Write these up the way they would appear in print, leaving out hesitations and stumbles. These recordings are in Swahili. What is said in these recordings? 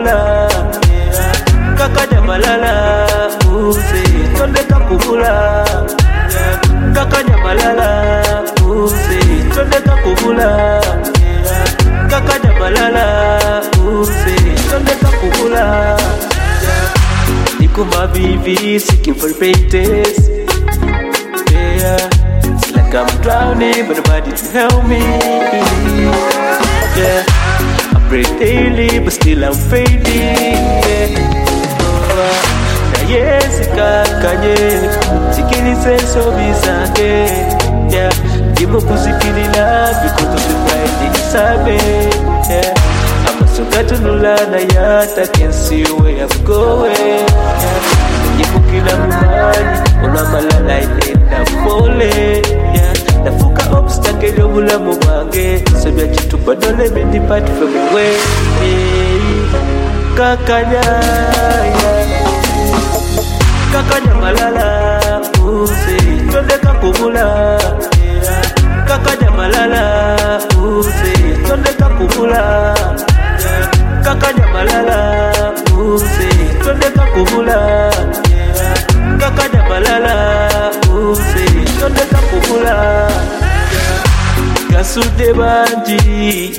kubula Kakanya malala uze Tondeka kubula Kakanya malala uze Tondeka kubula Kakanya malala uze Tondeka kubula Nikuma vivi seeking for painters. Yeah, it's like I'm drowning but nobody to help me. Yeah, I pray daily but still I'm fading. Yeah, na yes kakanye sikini senso bizange. Yeah, dimo kusikilila because of the pride inside me. Yeah, I'm so glad to know that I can see where I'm going. Nikukila mimani Una malala inenda pole Nafuka obstacle yobula mubange Sebya chitu badole mindi party from the way Kakanya Kakanya malala uze Tondeka kubula Kakanya malala uze Tondeka kubula Kakanya malala uze Tondeka kubula Kakanya malala uze Tondeka kubula Gasude banji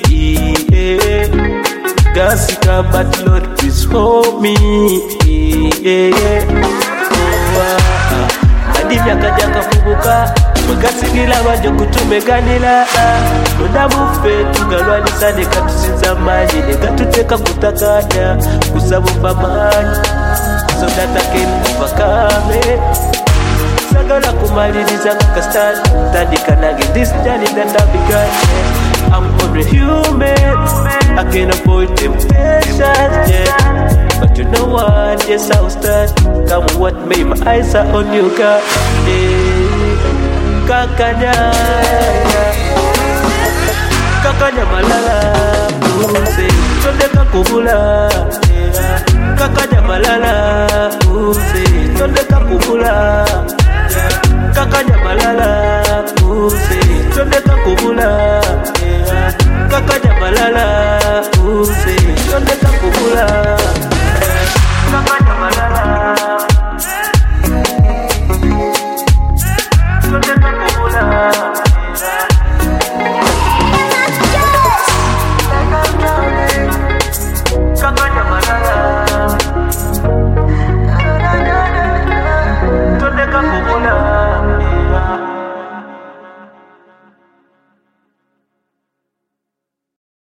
Gasika but Lord please hold me Adi myaka jaka kubuka Magasigila banjo kutumeganila Nunda mufe tugalwanisa Neka tusinza mani Neka tuteka kutakanya Kusabupa mani So that I can overcome it Sagala kumaliriza kakastart Tandika nage this journey that I begun I'm only human I can't avoid temptations, yeah But you know what, yes I'll start Come what may my eyes are on you, God Kakanya Kakanya malala Uze Tondeka kubula